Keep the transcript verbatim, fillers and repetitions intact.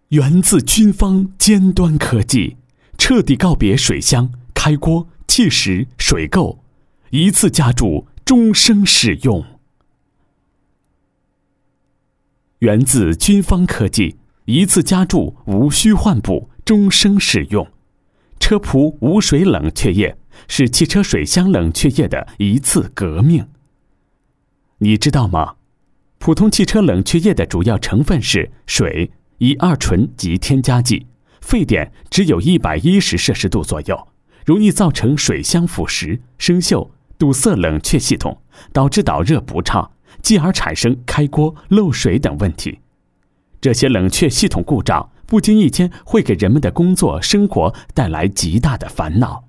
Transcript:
源自军方尖端科技，彻底告别水箱、开锅、计时、水垢，一次加注，终生使用。源自军方科技，一次加注，无需换补，终生使用。车仆无水冷却液是汽车水箱冷却液的一次革命。你知道吗？普通汽车冷却液的主要成分是水、乙二醇及添加剂，沸点只有一百一十摄氏度左右，容易造成水箱腐蚀、生锈、堵塞冷却系统，导致导热不畅，继而产生开锅、漏水等问题。这些冷却系统故障不经意间会给人们的工作生活带来极大的烦恼。